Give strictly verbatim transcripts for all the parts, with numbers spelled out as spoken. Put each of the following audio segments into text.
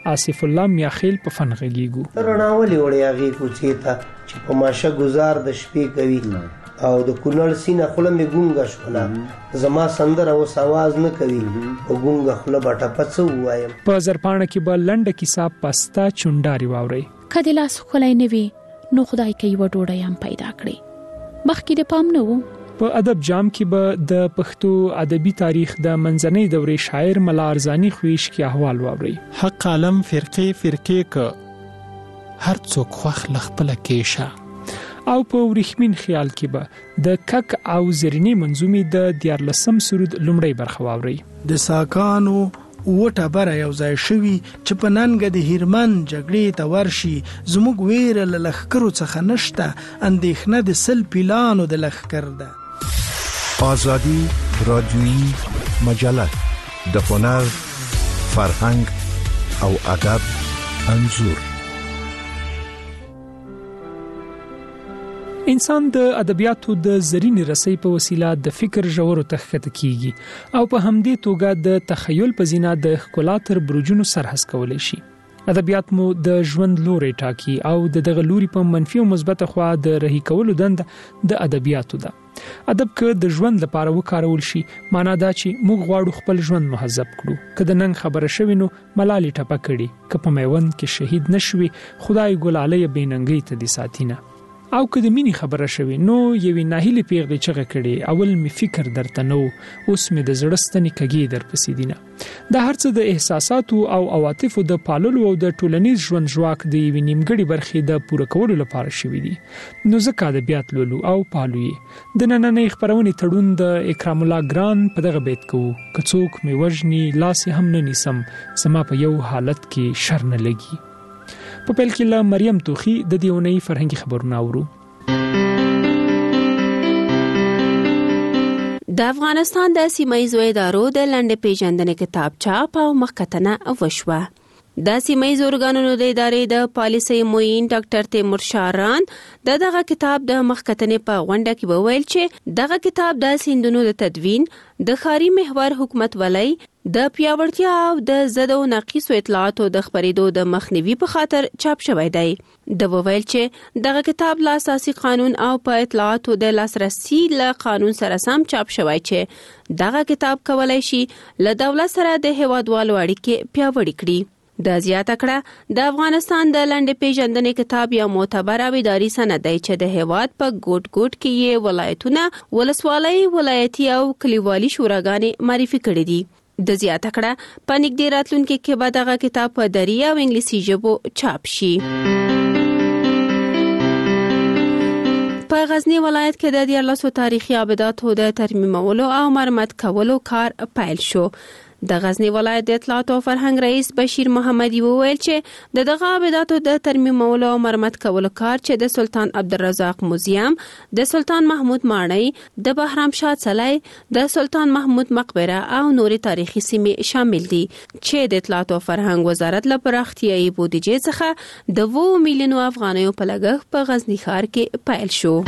آصف الله میاخیل په فن غږیږو. رڼاولې وړي هغه کوڅې ته چې په ماشه گزار د شپې کوي او د کونړ سینه خله می ګونګه شوله زما سندره اوس आवाज نه کوي او ګونګه خله بټه پڅو وایم. په زرپانه کې به لنډه کیسه پستا چونډاري واوري. کله لاس خلای نه وي نو خدای کوي و ډوډۍ هم پیدا کړي. مخکې د پام نه وو. په ادب جام کې به د پښتو ادبي تاریخ د منځنۍ دورې شاعر ملا ارزانی خویش کې احوال واوري. حق عالم فرقې فرقې ک هر څوک خوخ لخپل کېشه. او په ورېخمین خیال کې به د کک او زرینی منظومې د دیارلسم سرود لومړی برخه واوري. د ساکانو وټه بره یو ځای شوي چې په ننګه د هیرمن جګړې ته ورشي زموږ ویره له لښکرو څخه نشته اندېښنه د سل پیلانو د لښکر ده. آزادی رادیویی مجله د هنر فرهنګ او ادب انځور. انسان د ادبیاتو د زرینې رسۍ په وسیله د فکر ژورو ته ښکته کیږي او په همدې توګه د تخیل په زینا د ښکلا تر برجونو سرحس کولی شي. ادبیات مو د ژوند لوري ټاکي او د دغه لوري په منفي او مثبت خوا د رهي کولو دنده د ادبیاتو ده. ادب که د ژوند لپاره وکارول شي معنا دا چې موږ غواړو خپل ژوند مهذب کړو. که د نن خبره شوي نو ملالي ټپه کړي، که په میوند کې شهید نشوي خدای ګلاله بیننګي ته دي ساتینه. او که د مینی خبره شوي نو یوې ناهیلې پیغلې چغه کړي اول می فکر درته نو اوس می د زړه ستنې کږي در پسې دینه. دا هرڅه د احساساتو او عواطفو د پاللو او د ټولنیز ژوند ژواک د یوې نیمګړې برخې د پوره کولو لپاره شوي دي. نو ځکه ادبیات لولو او پالو یې. د نننۍ خپرونې تړون د اکرام الله ګران په دغه بیت کوو: که څوک می وژني لاس هم نه نیسم زما په یو حالت کې شر نه لګي. په پیل کې له مریم توخی د دیونی فرهنګي خبرونه اورو. د افغانستان د سیمایي ادارو د لنډ پیژندنې کتاب چاپ او مخکتنه وشوه. د سیمایي ارګانونو د ادارې د پالیسي معین ډاکټر تیمور شاران د دغه کتاب د مخکتنې په غونډه کې وویل چې دغه کتاب د سیندونو د تدوین، د ښاري محور حکومت ولای، د پیاوړتیا او د زده او ناقصو اطلاعاتو د خبرېدو د مخنیوي په خاطر چاپ شوی دی. د وویل چې دغه کتاب له اساسي قانون او په اطلاعاتو د لاسرسي له قانون سره سم چاپ شوی چې دغه کتاب کولای شي له دولت سره د هیوادوالو اړیکې پیاوړې کړي. د زیاته کړه د افغانستان د لنډ پیژندنې کتاب یو معتبر او اداري سند دی چې د هیواد په ګوټ ګوټ کې یې ولایتونه، ولسوالۍ، ولایتي او کلیوالي شوراګانې معرفي کړي دي. د زیاته کړه په نږدې راتلونکي کې به دغه کتاب په دري او انګلیسي ژبو چاپ شي. په غزنی ولایت کې د دیارلسو تاریخي ابداتو د ترمیمولو او مرمت کولو کار پیل شو. د غزنی ولایت د اطلاعات او فرهنګ رئیس بشیر محمدی وویل چې د دغه ابداتو د ترمیمولو او مرمت کولو کار چې د سلطان عبدالرزاق موزیم، د سلطان محمود ماڼۍ، د بهرام شاه څلی، د سلطان محمود مقبره او نورې تاریخي سیمې شامل دي چې د اطلاعات او فرهنګ وزارت له پراختیایي بودیجې څخه د اووه میلیونو افغانیو په لګښت په غزنی ښار کې پیل شو.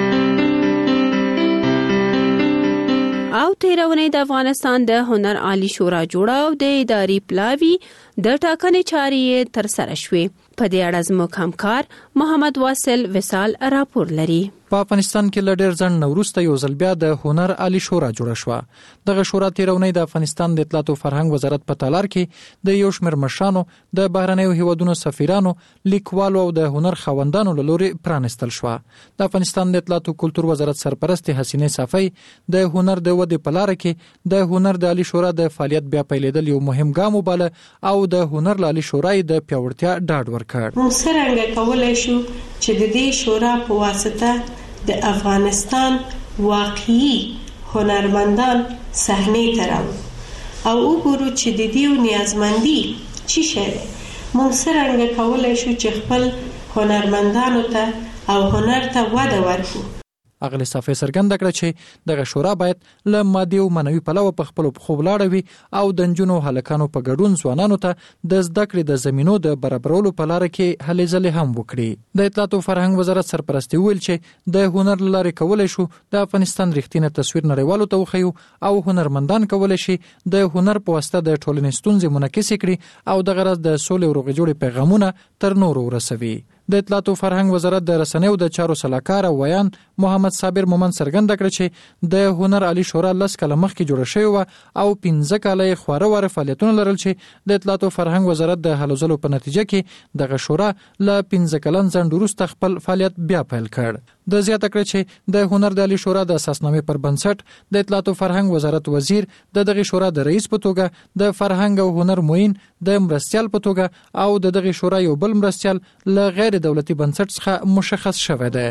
او تیرونی د افغانستان د هنر عالی شورا جوړه او د اداري پلاوی د ټاکنې چارې تر سره شوې. په دې اړه زموږ همکار محمد واصل وصال راپور لري. په افغانستان کې له ډېر ځنډ نه وروسته یو ځل بیا د هنر عالی شورا جوړه شوه. دغه شورا تیرونی د افغانستان د اطلاعات او فرهنګ وزارت په تالار کې د یو شمېر مشرانو، د بهرنیو هیوادونو سفیرانو، لیکوالو او د هنر خاوندانو له لوري پرانستل شوه. د افغانستان د اطلاعات او کلتور وزارت سرپرست حسینه صافی د هنر د ودې په لار کې د هنر د عالی شورا د فعالیت بیا پیلېدل یو مهم ګام وباله او د هنر عالی شورا د پیاوړتیا ډاډ ورکړ. موږ څرنګه کولی شو چې د دې شورا په واسطه د افغانستان واقعي هنرمندان صحنې ته راوړو او وګورو چې د دې نیازمندي څه شی دی. موږ څرنګه کولی شو چې خپل هنرمندانو ته او هنر ته وده ورکړو. اغلی صافي څرګنده کړه چې دغه شورا باید له مادي او معنوي پلوه په خپل خو ولاړ وي او د نجونو هلکانو په ګډون ځوانانو ته د زده کړې د زمینو د برابرولو په لار کې هلې ځلې هم وکړي. د اطلاعات او فرهنګ وزارت سرپرستی ویل چې د هنر لارې کولای شو د افغانستان رښتینی تصویر نړیوالو ته وښیو او هنرمندان کولای شي د هنر په واسطه د ټولنې ستونزې منعکس کړي او د غرض د سولې او روغې پیغامونه تر نورو ورسوي. د اطلاعات او فرهنګ وزارت د رسنیو د چارو سلاکار او ویان محمد صابر مومن څرګنده کړ چې د هنر عالی شورا لس کاله مخکې جوړه شوې و او پنځه کاله خواره واره فعالیتونه لرل چې د اطلاعات او فرهنګ وزارت د هلو ځلو په نتیجه کې دغه شورا له پنځه کلن ځنډ وروسته خپل فعالیت بیا پیل کړ. د زیاته کړ چې د هنر د عالی شورا د اساسنامې پر بنسټ د اطلاعات او فرهنګ وزارت وزیر د دغه شورا د رئیس په توګه د فرهنګ او هنر معین د مرستیال په توګه او د دغه شورا یو بل مرستیال له غیر دولتي بنسټ څخه مشخص شوی دی.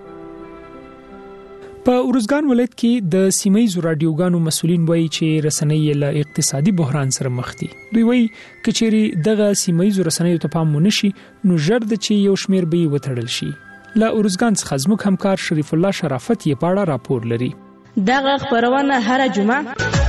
په ارزګان ولایت کې د سیمایي رادیوګانو مسولین وایي چې رسنۍ له اقتصادي بحران سره مخ دي. دوی وایي کچېری دغه سیمایي رسنۍ ته پام ونشي نو ژر د چې یو شمیر به وتړل شي. له ارزګان څخه زموږ همکار شریف الله شرافت یې پاړه راپور لري. دغه خبرونه هر جمعه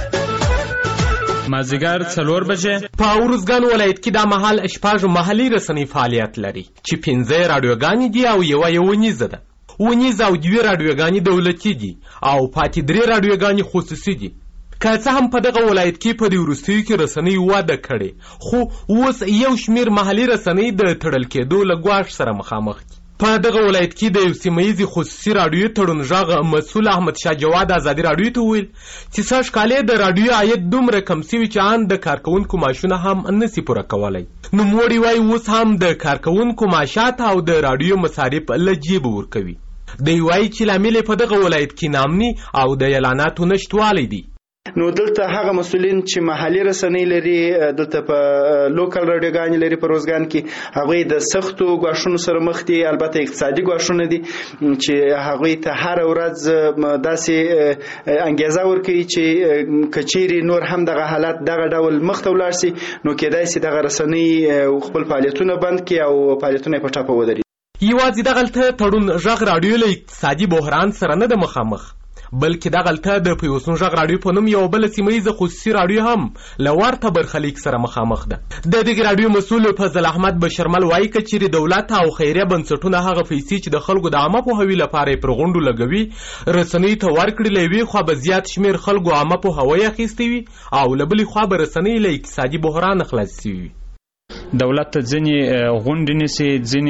مازیګر څلور بجې په ارزګان ولایت کې د مهال شپږ محلي رسنۍ فعالیت لري چې پنځه رادیوګانې دي او یو یو ونیزه ده. ونیزه او دوه رادیوګانې دولتي دي او پاتې درې رادیوګانې خصوصي دي. که څه هم په دغه ولایت کې په دې وروستیو کې رسنۍ وده کړې خو اوس یو شمیر محلي رسنۍ د تړل کېدو له ګواښ سره مخامخ دي. په دغه ولایت کې د یو سیمهیزي خصوصي رادیو تړون غږ مسؤل احمد شاه جواد آزادي رادیو ته ویل چې سږ کال د رادیو عاید دومره کم سوي چې ان د کارکونکو معاشونه هم نسي پوره کولی. نوموړي وایي اوس هم د کارکونکو معاشات او د رادیو مصارف له جیبه ورکوي. دوی وایي چې لامل په دغه ولایت کې نامني او د اعلاناتو نشتوالی دی. نو دلته هغه مسولین چې محلي رسنۍ لري دلته په لوکل رادیوګانې لري په روزګان کې هغوی د سختو ګواښونو سره مخ دي. البته اقتصادي ګواښونه دي چې هغوی ته هر ورځ داسې انګیزه ورکوي چې کچېرې نور هم دغه حالت دغه ډول مخ ته ولاړ سي نو کېدای سي دغه رسنۍ خپل فعالیتونه بند کړي او فعالیتونه یې په ټاپه ودري. یوازې دغلته تړون غږ رادیو له اقتصادي بحران سره نه ده مخامخ بلکې دغلته د پیوسون غږ رادیو په نوم یو بل سیمهیزه خصوصي رادیو هم له ورته برخلیک سره مخامخ ده. د دغې رادیو مسؤل فضل احمد بشرمل وایي که چیرې دولت او خیریه بنسټونه هغه پیسې چې د خلکو د عامه پوهاوي لپاره یې پر غونډو لګوي رسنۍ ته ورکړي، له یوې خوا به زیات شمېر خلکو عامه پوهاوی اخیستی وي او له بلې خوا به رسنۍ له اقتصادي بحران خلاص شوي وي. دولت ځینې غونډې نیسي،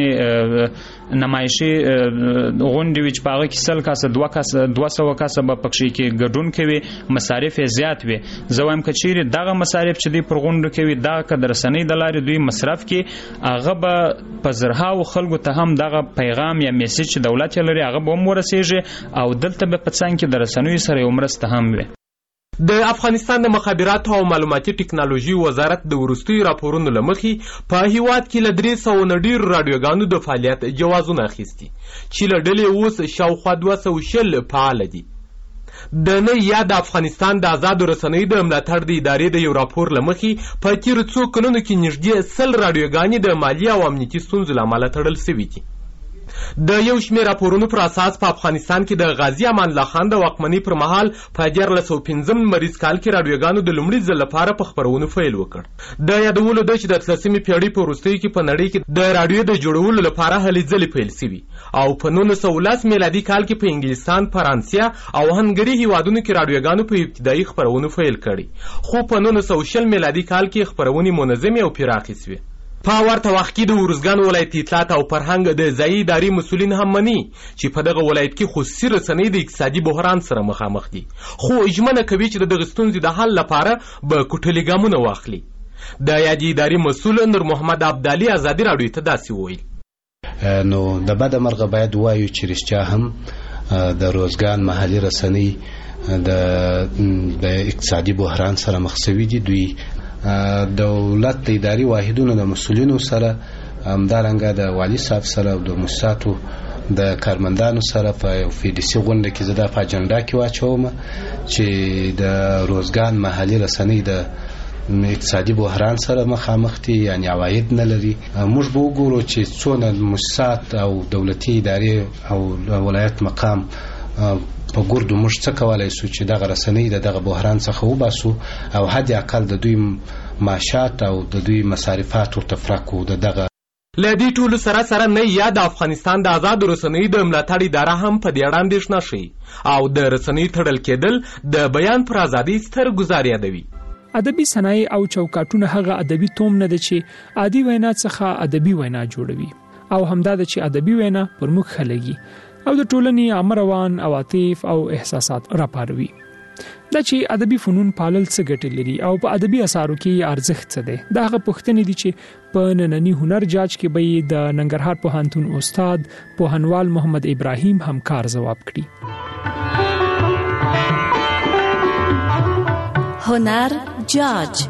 ځینې نمایشي غونډې وي چې په هغه کې سل کسه دوه کسه دوه سوه کسه به پکښې کې ګډون کوي، مصارف یې زیات وي. زه وایم که چیرې دغه مصارف چې دوی پر غونډو کوي دغه که د رسنۍ د لارې دوی مصرف کړي هغه به په زرهاو خلکو ته هم دغه پیغام یا میسیج چې دولت یې لري هغه به هم ورسیږي او دلته به په څنګ کې د رسنیو سره یو مرسته هم وي. د افغانستان د مخابراتو او معلوماتي ټکنالوژي وزارت د وروستیو راپورونو له مخې په هیواد کې له درې سوه نه ډېرو راډیوګانو د فعالیت جوازونه اخیستي چې له ډلې اوس شاوخوا دوه سوه شل فعاله دي. د نه یا د افغانستان د آزادو رسنیو د ملاتړ د ادارې د یو راپور له مخې په تېرو څو کلونو کې نږدې سل راډیوګانې د مالي او امنیتي ستونزو له امله تړل سوي دي. د یو شمېر راپورونو پر اساس په افغانستان کې د غازي امان الله خان د واکمنۍ پر مهال په دیارلس سوه پنځم لمریز کال کې راډیوګانو د لومړي ځل لپاره په خپرونو پیل وکړ. د یادولو ده چې د اتلسمې پېړۍ په وروستیو کې په نړۍ کې د راډیو د جوړولو لپاره هلې ځلې پیل سوي او په نولس سوه لس میلادي کال کې په انګلستان، فرانسیا او هنګري هیوادونو کې راډیوګانو په ابتدایي خپرونو پیل کړي خو په نولس سوه شل میلادي کال کې خپرونې منظمې او پراخې سوې. په ورته وخت کې د ارزګان ولایت اطلاعات او فرهنګ د ځایي ادارې مسؤلین هم مني چې په دغه ولایت کې خصوصي رسنۍ د اقتصادي بحران سره مخامخ دي خو ژمنه کوي چې د دغه ستونزې د حل لپاره به کوټلي ګامونه واخلي. د یادې ادارې مسؤل نور محمد عبدالي آزادي راډیو ته داسې وویل نو د بده مرغه باید ووایو چې رښتیا هم د روزګان محلي رسنۍ د اقتصادي بحران سره مخ شوي دي. دوی دولت د اداري واحدونو د مسؤلینو سره همدارنګه د والي صاحب سره او د مؤسساتو د کارمندانو سره په یو فیډیسي غونډه کې زه دا په اجنډا کې واچوم چې د روزګان محلي رسنۍ د اقتصادي بحران سره مخامخ دي، یعنی عواید نه لري. موږ به وګورو چې څونه مؤسسات او دولتي ادارې او ولایت مقام په ګردو موږ څه کولای شو چې دغه رسنۍ د دغه بحران څخه وباسو او حد اقل د دوی معاشات او د دوی مصارفات ورته فرقو د دغه له دې ټولو سره سره نه یا د افغانستان د آزادو رسنیو د ملاتړ اداره هم په دې اړه اندېښنه ښیي او د رسنیو تړل کېدل د بیان پر ازادۍ ستر ګزار یادوي. ادبي صنایع او چوکاټونه هغه ادبي توم نه ده چې عادي وینا څخه ادبي وینا جوړوي او همدا د چې ادبي وینا پر موږ خلګي او د ټولنې عام روان عواطف او احساسات راپاروي. دا چې ادبي فنون پالل څه ګټه لري او په ادبي اثارو کې ارزښت څه دی، دا هغه پوښتنې دي چې په نننی هنر جاج کې به د ننګرهار پوهنتون استاد پوهنوال محمد ابراهیم همکار ځواب کړي. هنر جاج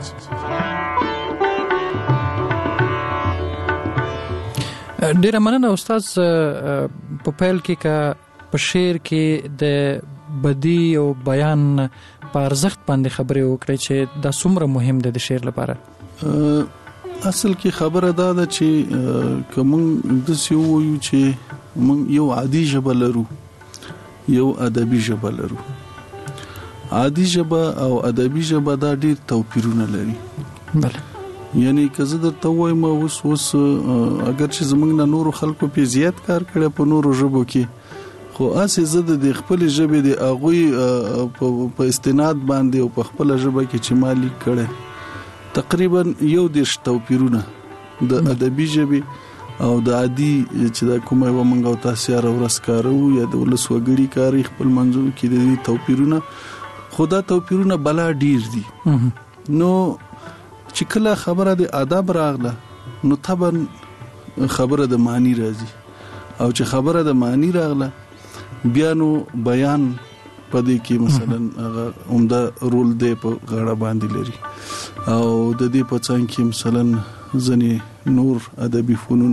ډیره مننه استاد. په پیل کې کا په شعر کې د بدی او بیان په ارزښت باندې خبرې وکړې چې دا څومره مهم دی د شعر لپاره. اصل کې خبره دا ده چې کوم د سیو یو چې موږ یو عادي ژبه لرو یو ادبي ژبه لرو. عادي ژبه او ادبي ژبه دا ډیر توپیرونه لري. بله یعنی که زه درته وایم اوس اوس اگر چې زمونږ نه نورو خلکو په زیات کار کړی په نورو ژبو کې، خو اسې زه د خپل ژبې د هغوی په استناد باندې او په خپل ژبه کې چې ما لیک کړی تقریبا یو دېرش توپیرونه د ادبي ژبې او د عادي چې دا کومه یوه موږ او تاسې هره ورځ کاروو یا د ولس وګړي کاري خپل منځونو کې د دې توپیرونه، خو دا توپیرونه بلا ډیر دي. نو چې کله خبره د ادب راغله نو طبعا خبره د معنی راځي او چې خبره د معنی راغله بیا نو بیان په دې کې مثلا هغه عمده رول دی په غاړه باندې لري او د دې په څنګ کې مثلا ځنې نور ادبي فنون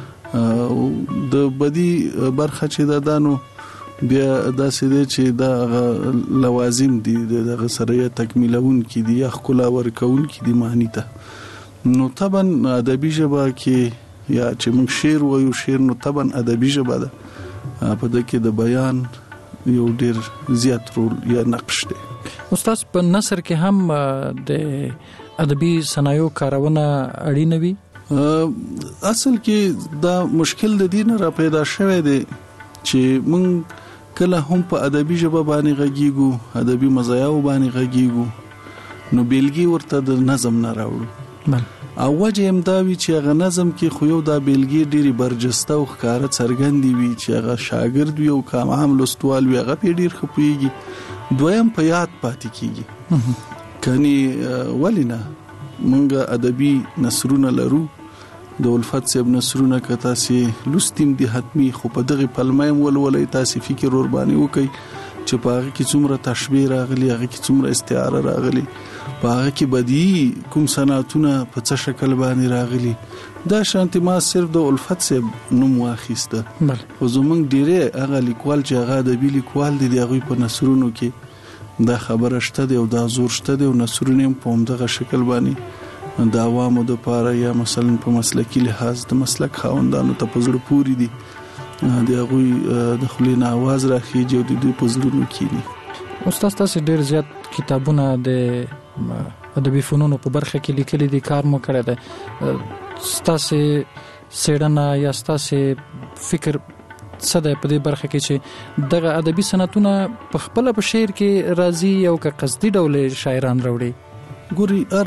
د بدی برخه چې دا دانو بیا داسې دی چې دا لوازم دي دغه سره یې تکمیلون کې دي یا ښکلا ورکون کې دي معنی ته. نو طبعا ادبي ژبه کې یا چې موږ شعر وایو شعر نو طبعا ادبي ژبه ده، په دې کې د بیان یو ډیر زیات رول یا نقش دی. استاد په نثر کې هم د ادبي صنایعو کارونه اړینه وي. اصل کې دا مشکل د دین را پیدا شوی دی چې موږ کله هم په ادبي ژبه باندې غږیږو ادبي مزایاو باندې غږیږو نو بیلګي ورته د نظم نه راوړو او وجه هم دا وی چې هغه نظم کې خو یو دا بیلګي ډيري برجسته او ښکارا څرګندې وي چې هغه شاګرد وي او کام عام لوستوال وي هغه په ډیر خپويږي دویم په یاد پاتې کیږي. کني ولینا مونږ ادبي نثرونه لرو د الفت صاحب نثرونه که تاسو لوستیم دي حتمی خو په دغه پلمایم ولولای تاسو فکر ور باندې وکي چې په هغه کې څومره تشبیه راغلي هغه کې څومره استعاره راغلي په هغه کې بدی کوم صنعتونه په څه شکل باندې راغلي. دا شانتي ما صرف د الفت صاحب نوم واخیسته خو زمونږ ډیره هغه لیکوال چې هغه ادبي لیکوال دي هغه په نثرونو کې دا خبره شته دی او دا زور شته دی او نثرونه په همدغه شکل باندې د عوامو د پاره یا مثلا په مسلکی لحاظ د مسلک خاوندانو ته پزړه پوری دي د هغه د خلینا आवाज راخیږي او د دې پزړونو کېني. استاد تاسو ډیر زیات کتابونه د ادبي فنونو په برخه کې لیکلي دي، کار مو کړی دی. تاسو سیړنه یا تاسو فکر څه دی په دې برخه کې چې دغه ادبي صنعتونه په خپل په شعر کې راځي او که قصدي ډول شاعران راوړي؟ ګوري ار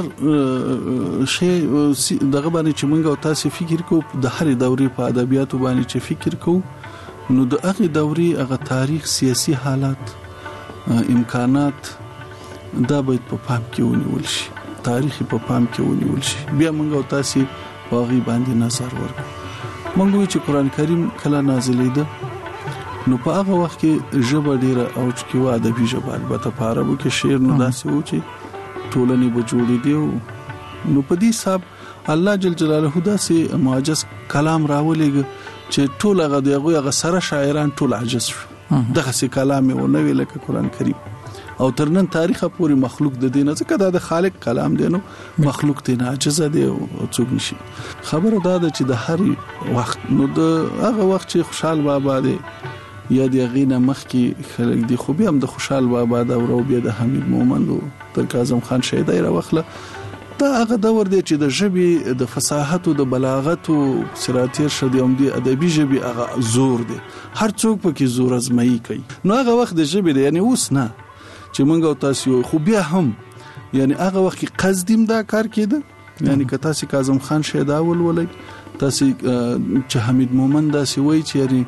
شی دغه باندې چې موږ او تاسو فکر کوو د هرې دورې په ادبیاتو باندې چې فکر کوو نو د هغه دورې هغه تاریخ سیاسي حالات امکانات دا باید په پام کې ونیول شي، تاریخ په پام کې ونیول شي. بیا موږ او تاسو په هغه باندې نظر ورکړو. موږ چې قران کریم کله نازلېده نو په هغه وخت کې ژبه ډیره او چې وا ادبي ژبه البته په عربو کې شعر نو داسې و چې ټولنې به جوړې دی. نو په دې حساب الله جل جلاله داسې معجز کلام راولېږي چې ټول هغه دغه هغه سره شاعران ټول عجز شو. دغه سي کلام یو نوې لکه قران کریم او ترنن تاریخه پوری مخلوق د دینه ځکه دا د خالق کلام دی نو مخلوق ته نه عجز دی او څوک نشي. خبره دا ده چې د هر وخت نو د هغه وخت چې خوشحال بابا دی یا د غینه مخ کې خلک دي، خو بیا هم د خوشحال بابا دا ورو بیا د حمید مومند او تر کاظم خان شیدای را وخله. دا هغه دور دی چې د ژبې د فصاحت او د بلاغت او سراتیر شدي هم دی ادبي ژبې هغه زور دی، هر څوک پکې زور ازمایي کوي. نو هغه وخت د ژبې دی، یعنی اوس نه چې موږ او تاسو، خو بیا هم یعنی هغه وخت کې قصدیم دا کار کېده. یعنی که تاسو کاظم خان شیدا ولولئ، تاسو چې حمید مومند دا سی وایي چې یعنی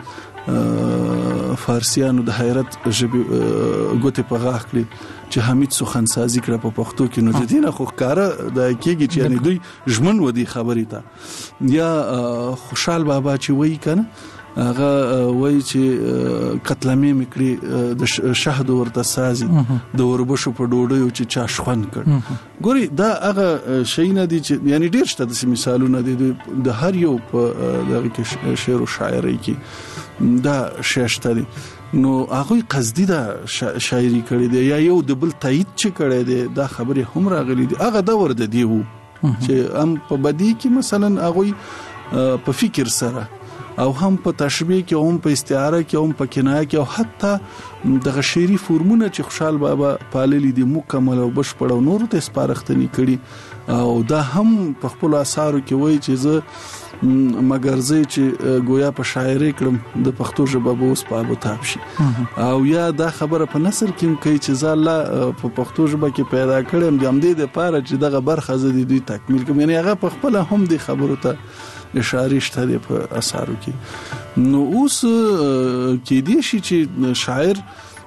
فارسیانو د حیرت ژبې ګوتې په غاښ کړي چې حمید سخنسازي کړه په پښتو کې، نو د دې نه خو ښکاره د کېږي چې یعنی دوی ژمن ودی خبرې ته. یا خوشحال بابا چې وایي کنه هغه وایي چې قتلمې میکړي د شهد ورته سازي د وربشو په ډوډۍ چې چا شخون کړ. ګوري دا هغه شی نه دي چې یعنی ډیر شته د مثالونه دي د هر یو په دغه کې شعر او شاعري کې دا ششته دي. نو هغه قصدي دا شاعري کړي دي یا یو د بل تایید چې کړي دي، دا خبره هم راغلي دي. هغه دا ورده دی وو چې هم په بدی کې مثلا هغه په فکر سره او هم په تشبیه کې، هم په استعاره کې، هم په کنایه کې، او حتی دغه شعري فورمونه چې خوشحال بابا پاللی دي مکمل او بشپړ او نور ته سپارښتنې کړي. او دا هم په خپل آثارو کې وایي چې زه مگر زه چې گویا په شاعري کړم د پښتو ژبه به اوس په ابتاب شي، او یا دا خبره په نثر کې کوي چې زه الله په پښتو ژبه کې پیدا کړم د همدې لپاره چې دغه برخه زه د دوی تکمیل کوم. یعنی هغه په خپل هم د خبرو ته اشاره شته په اثارو کې. نو اوس کې دي شي چې شاعر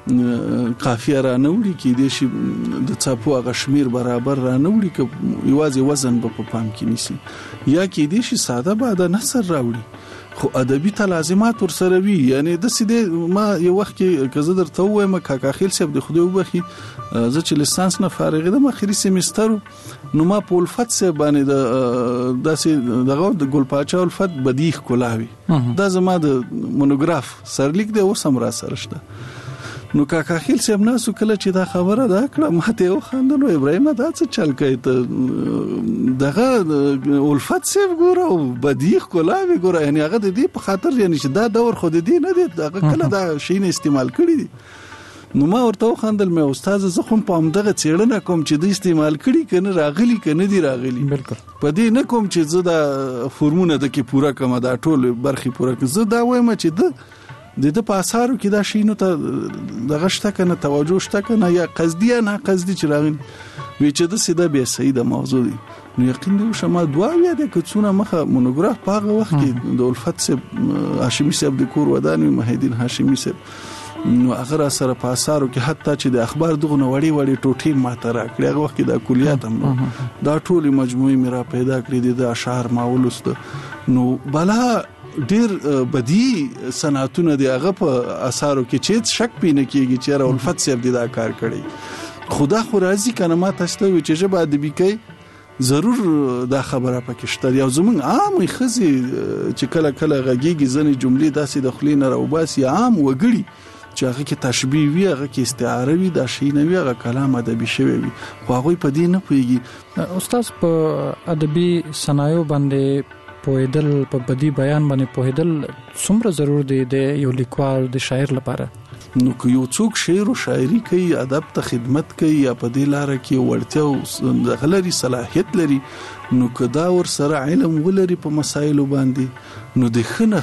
قافیه را نوړي، کې دي شي د څاپو هغه شمیر برابر را نوړي که یوازې وزن به په پام کې نیسي، یا کې دي شي ساده باده نثر راوړي خو ادبي تلازمات ورسره وي. یعنی د سیده ما یو وخت کې که زه درته وایم کاکا خیل صاحب د خدای وبخي، زه چې لیسانس نه فارغ یم اخري سیمستر، نو ما په الفت صاحب باندې د داسې دغه د ګل پاچا الفت بدیخ کولاوي دا زما د مونوګراف سرلیک دی اوس هم را سره شته. نو کاکا خیل صاحب ناسو کله چې دا خبره دا کړه ماته یو خاندلو ابراهیم دا څه چل کوي ته دغه الفت صاحب ګوره او بدیخ کولاوي ګوره، یعنی هغه د دې په خاطر یعنی چې دا دور خو د دې نه دی هغه کله دا شی نه استعمال کړی دي. نو ما ورته خاندل مې استاد زه خو په همدغه چیرنه کوم چې د استعمال کړي کنه راغلی کنه دی راغلی، بالکل په دې نه کوم چې زه دا فورمونه د کې پورا کوم دا ټول برخي پورا کوم. زه دا وایم چې د د د پاسارو کې دا شینو ته دغه شته کنه توجه شته کنه یا قصدی نه قصدی چې راغلی وی چې د سیده به سیده موضوع دی. نو یقین دی شمه دوا وی د کڅونه مخه مونوګراف پاغه وخت کې د الفت صاحب هاشمي صاحب د کور ودانوي مهدین هاشمي صاحب نو هغه سره پاسارو کې حتی چې د اخبار دغه وړي وړي ټوټي ماته راکړي هغه وخت کې د کلیات هم دا ټولي مجموعي میرا پیدا کړې دي د اشعار ماولست. نو بلا ډیر بدی صنعتونه دی هغه په اثارو کې چې شک پینه کیږي چې را الفت صاحب دا کار کړی. خدا خو راضي کنه ما تاسو ته چې ژبه ادبي کې ضرور دا خبره پکې شته. یو زمون عام خزي چې کله کله غږیږي ځنې جملې داسې د خلینو راوباسي عام وګړي چې هغه کې تشبیه وي هغه کې استعاره وي دا شی نه وي هغه کلام ادبي شوی وي خو هغه په دې نه پويږي. استاد په ادبي صنایع باندې پوهیدل په بدی بیان باندې پوهیدل څومره ضرور دی د یو لیکوال د شاعر لپاره؟ نو که یو څوک شعر او شاعري کوي ادب ته خدمت کوي یا په دې لار کې ورته د غلري صلاحيت لري نو کدا ور سره علم ولري په مسایلو باندې نو د خنه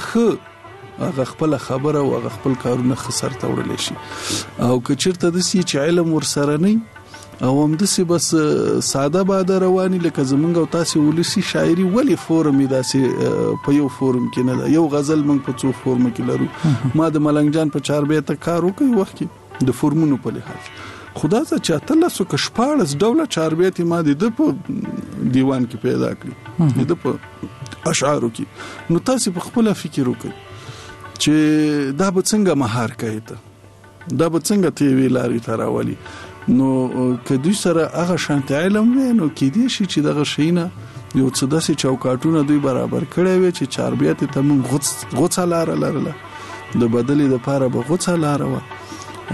خ هغه خپل خبره او هغه خپل کارونه خسر ته وړل شي. او که چیرته د سې چې علم ور سره نه او هم د سی بس ساده باده رواني لکه زمونږ او تاسو ولسی شاعري ولی فورم داسې په یو فورم کې نه ده. یو غزل موږ په څو فورم کې لرو. ما د ملنګ جان په چار بیت کار وکړ وخت کې د فورمونو په لحاظ خدا ته چاته لاسو کشپاړس ډوله چار بیت ما د په دیوان کې پیدا کړی د په اشعارو کې. نو تاسو په خپل فکر وکړئ چې دا به څنګه مهار کوي ته دا به څنګه تی ویلاري تراولي. نو که دوی سره هغه شانت علم وي نو کې دي شي چې دغه شینه یو څه داسې چوکاټونه دوی برابر کړي وي چې چاربیات ته موږ غوڅ غوڅه لار لرله د بدلې د پاره به غوڅه لار و او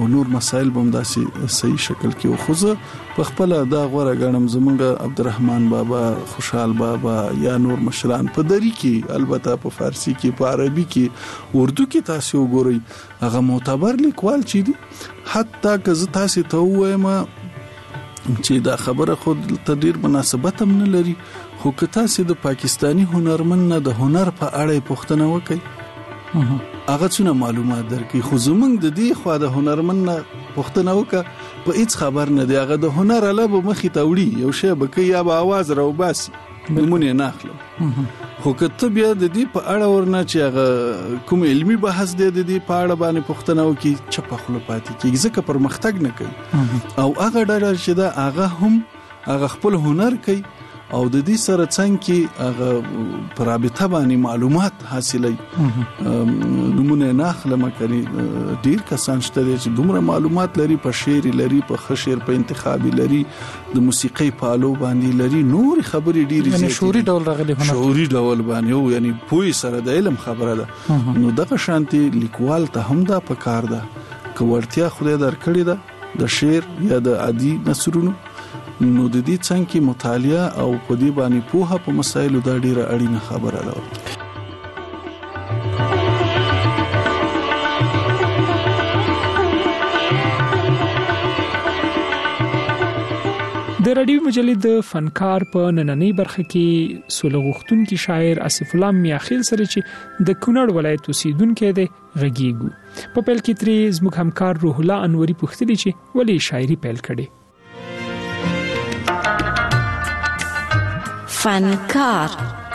نور مسایل به هم داسې صحیح شکل کې. خو زه په خپل دا غوړه غنم زمونږ عبدالرحمن بابا، خوشحال بابا یا نور مشران په دری کې، البته په فارسی کې، په عربي کې، اردو کې تاسو وګورئ هغه معتبر لیکوال چې دي. حتی که زه تاسو ته وایم چې دا خبره خود ته ډیر مناسبت هم نه لري، خو که تاسو د پاکستانی هنرمند نه د هنر په اړه پوښتنه وکړئ هغه څونه معلومات درکې. خو زمونږ د دې خوا د هنرمند نه پوښتنه وکړه په هیڅ خبر نه دی. هغه د هنر اله به مخې ته وړي، یو شی به کوي یا به اواز راوباسي، نمونه نه اخلم. خو که ته بیا د دې په اړه ورنه چې هغه کوم علمي بحث دی د دې په اړه باندې پوښتنه وکړي، چپه خوله پاتې کېږي، ځکه پرمختګ نه کوي. او هغه ډله چې دا هغه هم هغه خپل هنر کوي او د دې سره څنګه هغه پر رابطه باندې معلومات حاصلوي. نمونه نه اخلم کړي ډیر کسان شته چې دومره معلومات لري، په شعر لري، په خشر، په انتخابي لري، د موسیقي په الو باندې لري، نور خبرې ډیر یعنی شعوري ډول راغلي هنر، شعوري ډول باندې او یعنی پوي سره د علم خبره ده. نو دغه شانتي لیکوال ته هم دا پکار ده که ورتیا خدای درکړي ده د شعر یا د عادي نثرونو، نو د دې څنګه مطالعه او په دې باندې پوهه په مسایلو دا ډیره اړینه خبره ده. د رادیو مجلې د فنکار په نننۍ برخه کې سوله غوښتونکي شاعر اسف الله میاخیل سره چې د کونړ ولایت اوسیدونکی دی غږیږو. په پیل کې ترې زموږ همکار روح الله انوري پوښتنه چې ولې شاعري پیل کړي. فنکار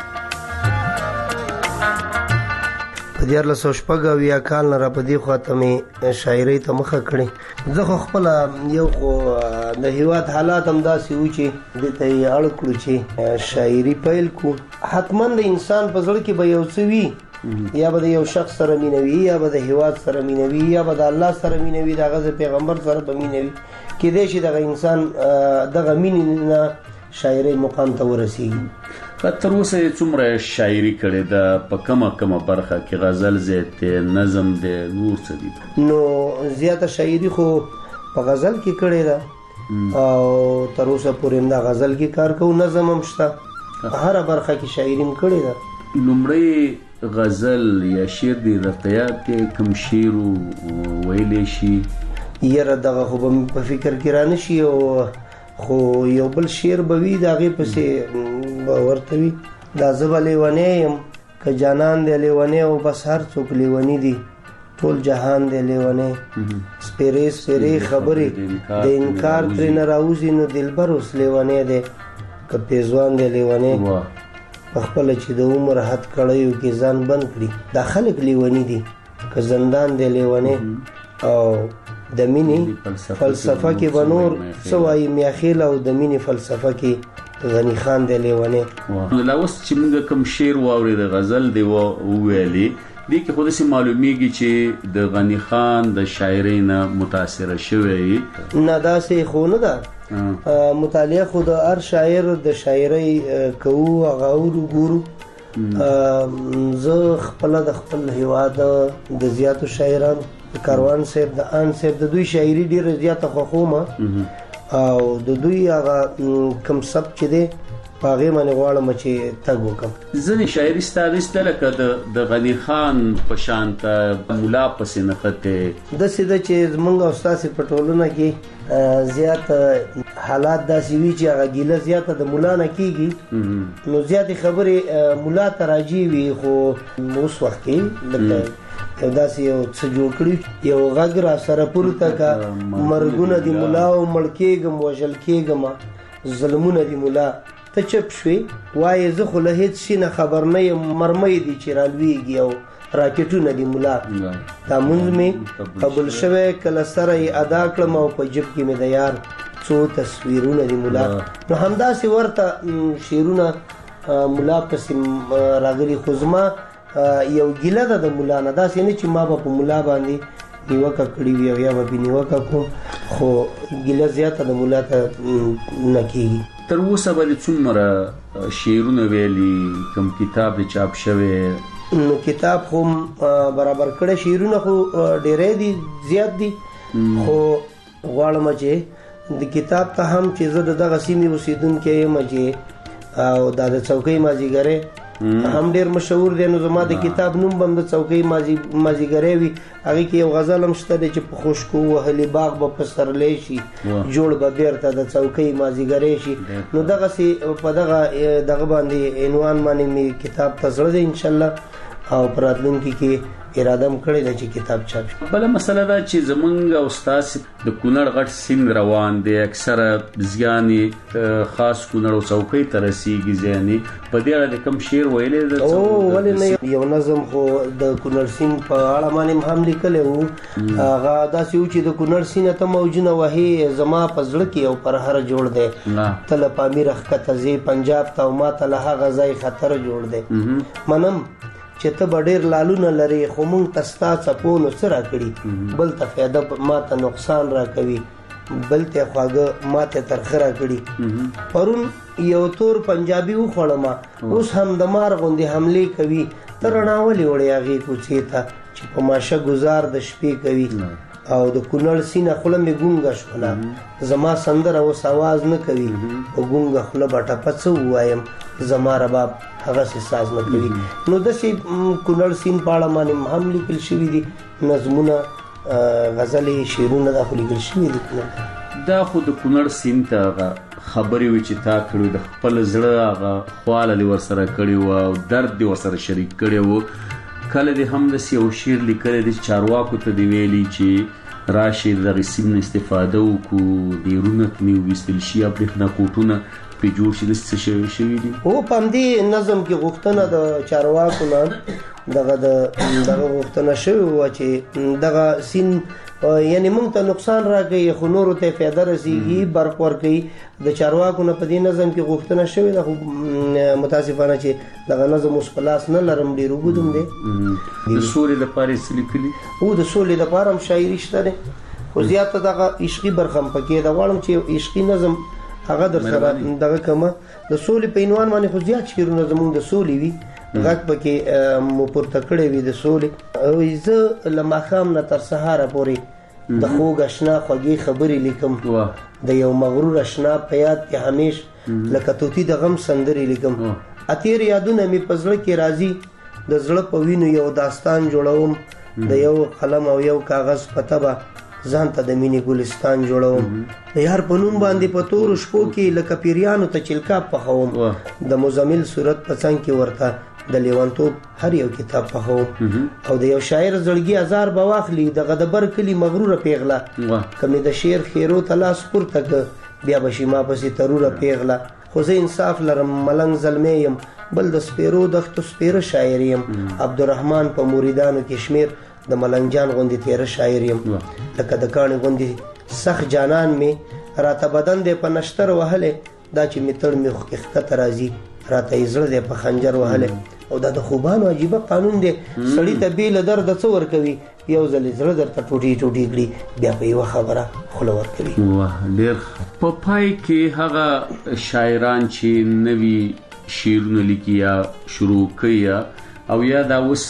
په دیارلس سوه شپږ اویا کال نه را په دې خواته مې شاعرۍ ته مخه کړې. زه خو خپله یو خو د هېواد حالات هم داسې وو چې دې ته یې اړ کړو چې شاعري پیل کړو. حتما د انسان په زړه کې به یو څه وي، یا به د یو شخص سره مینه وي، یا به د هېواد سره مینه وي، یا به د الله سره مینه وي، د هغه د پیغمبر سره به مینه وي. کېدای شي دغه انسان دغه مینې نه شاعرۍ مقام ته ورسیږي. تر اوسه څومره شاعري کړې ده؟ په کومه کومه برخه کې؟ غزل زیات دی، نظم دی، نور څه دي؟ نو زیاته شاعري خو په غزل کې کړې ده او تر اوسه پورې هم د غزل کې کار کوو، نظم هم شته، هره برخه کې شاعري هم کړې ده. لومړی غزل یا شعر دی درته یاد دی؟ کوم شعر ویلی شي؟ یاره دغه خو به په فکر کې را نه شي، او خو یو بل شعر به وي د هغې پسې به ورته وي دا زه به لیونی یم که جانان دی لیونی او بس هر څوک لیونی دی ټول جهان دی لیونی سپیرې سپیرې خبرې د انکار ترې نه راوځي نو دلبر اوس لیونی دی که پیزوان دی لیونی په خپله چې د عمر حد کړیو کې ځان بند کړي دا خلک لیونی دي که زندان دی لیونی. او د مینې فلسفه کې به نور څه وایي میاخیل، او د مینې فلسفه کې غنی خان دی لیونی. لا اوس چې موږ کوم شعر واورېد غزل دی وویلې، دې کې خو داسې معلومیږي چې د غنی خان د شاعرۍ نه متاثره شوی نه؟ داسې خو نه ده. مطالعه خو د هر شاعر د شاعرۍ کوو، هغه اورو ګورو. زه خپله د خپل هېواد د زیاتو شاعرانو د کاروان صاحب، د آن صاحب، د دوی شاعري ډېره زیاته خوښومه او د دوی هغه کوم سبک چې دی په هغې باندې غواړم چې تګ وکړم. ځینې شاعري ستا داسې ده لکه د غني خان په شان ته ملا پسې نښتې؟ داسې ده چې زموږ او ستاسې په ټولنه کې زیات حالات داسې وي چې هغه ګیله زیاته د ملا نه کېږي، نو زیاتې خبرې ملا ته راجي وي. خو اوس وخت کې لکه یو داسې یو څه جوړ کړي، یو غږ را سره پورته که مرګونه د ملا او مړ کېږم وژل کېږم ظلمونه د ملا ته چپ شوې وایې زه خو له هېڅ شي نه خبر نه یم مرمۍ دي چې رالویږي او راکټونه د ملا. دا مونځ مې قبول شوی کله سره یې ادا کړم او په جب کې مې د یار څو تصویرونه د ملا. نو همداسې ورته شعرونه ملا پسې راغلي. خو زما یو ګیله ده د ملا نه، داسې نه چې ما به په ملا باندې نیوکه کړې وي او یا به بې نیوکه کوم، خو ګیله زیاته د ملا ته نه کېږي. تر اوسه به دې څومره شعرونه ویلي؟ کوم کتاب دې چاپ شوی؟ نو کتاب خو برابر کړی، شعرونه خو ډېری دي، زیات دي، خو غواړم چې د کتاب ته هم چې زه د دغه سیمې اوسیدونکی یم چې او دا د چوکۍ مازیګری هم ډیر مشهور دی. نو زما د کتاب نوم بم د چوکۍ مازیګری وي. هغې کې یو غزل هم شته دی چې په خشکو وهلي باغ به پسرلی شي جوړ به بیرته د چوکۍ مازیګری شي. نو دغسې په دغه دغه باندې عنوان باندې مې کتاب ته زړه دی انشاءالله او په راتلونکي کې اراده م کړې ده چې کتاب چاپ شي. بله مسله ده چې زمونږ او ستاسې د کونړ غټ سیند روان دی، اکثره زیان یې خاص کونړ او چوکۍ ته رسیږي. زیان یې په دې اړه د کوم شعر ویلی ده؟ او ولې نه، یو نظم خو د کونړ سیند په اړه باندې هم لیکلی وو. هغه داسې و چې د کونړ سیند ته موجونه وهې زما په زړه کې یو پرهر جوړ دی، ته له پامیر ښکته ځې پنجاب ته او ما ته له هغه ځای خطر جوړ دی. منم چې ته به ډېر لالونه لرې خو موږ ته ستا څپو نو څه راکړي، بل ته فایده ما ته نقصان راکوي، بل ته خواږه ما ته ترخه راکړي. پرون یو تور پنجابي وخوړم اوس هم د مار غوندې حملې کوي، ته رڼا ولې وړې هغې کوڅې ته چې په ماشه ګزار د شپې کوي. او د کونړ سینه خوله مې ګونګه شوله، زما سندره اوس آواز نه کوي، په ګونګه خوله به ټپه څه ووایم، زما رباب هغسې ساز نه کوي. نو داسې کونړ سیند په اړه باندې هم لیکل شوي دي نظمونه، غزلې، شعرونه دا خو لیکل شوي دي. دا خو د کونړ سیند ته هغه خبرې وي چې تا کړي، د خپل زړه هغه خواله دې ورسره کړې وه او درد دې ورسره شریک کړی و. کله دې هم داسې یو شعر لیکلی دی چې چارواکو ته دې ویلي چې راشي د دغې سیند نه استفاده وکړو، ډېرونه ترې وویستل شي، برېښنا کوټونه پرې جوړ شي، داسې څه شوي دي؟ هو په همدې نظم کې غوښتنه د چارواکو نه دغه د دغه غوښتنه شوې وه چې دغه سیند یعنی موږ ته نقصان راکوي خو نورو ته فایده رسیږي، برق ورکوي. د چارواکو نه په دې نظم کې غوښتنه شوې ده، خو متاسفانه چې دغه نظم اوس په لاس نه لرم، ډېر اوږد هم دی. د سولې لپاره یې څه لیکلي؟ او د سولې لپاره هم شاعري شته دی، خو زیاته دغه عشقي برخه هم پکې ده. غواړم چې عشقي نظم هغه در سره دغه کمه د سولې په عنوان باندې خو زیات شعرونه زموږ د سولې وي، غږ پکې مو پورته کړی وي د سولې. او زه له ماښام نه تر سهاره پورې د خوږ اشنا خوږې خبرې لیکم، د یو مغرور اشنا په یاد کې همیش لکه طوطي د غم سندرې لیکم. اتیر یادونه مې په زړه کې راځي، د زړه په وینو یو داستان جوړوم، د یو قلم او یو کاغذ په تبه ځان ته د مینې ګلستان جوړوم. د یار په نوم باندې په تورو شپو کې لکه پیریانو ته چلکاب پخوم، د مزمل صورت په څنګ کې ورته د لیونتوب هر یو کتاب پخوم. او د یو شاعر زړګي ازار به واخلي دغه د بر کلي مغروره پیغله، که مې د شعر خیرو ته لاس پورته که بیا به شي ما پسې تروره پیغله. خو زه انصاف لرم ملنګ زلمی یم، بل د سپیرو دښتو سپیره شاعر یم، عبدالرحمن په مریدانو کې شمیر د ملنګ جان غوندې تیره شاعر یم. لکه د کاڼي غوندې سخت جانان مې راته بدن دی په نشتر وهلی، دا چې مې تړ مې ښکته راځي راته یې زړه دی په خنجر وهلی. او دا د خوبانو عجیبه قانون دی، سړي ته بې له درده څه ورکوي، یو ځل یې زړه درته ټوټې ټوټې کړي بیا په یوه خبره خوله ورکوي. ډېر په پای کې هغه شاعران چې نوي شعرونه لیکي یا شروع کوي او یا دا اوس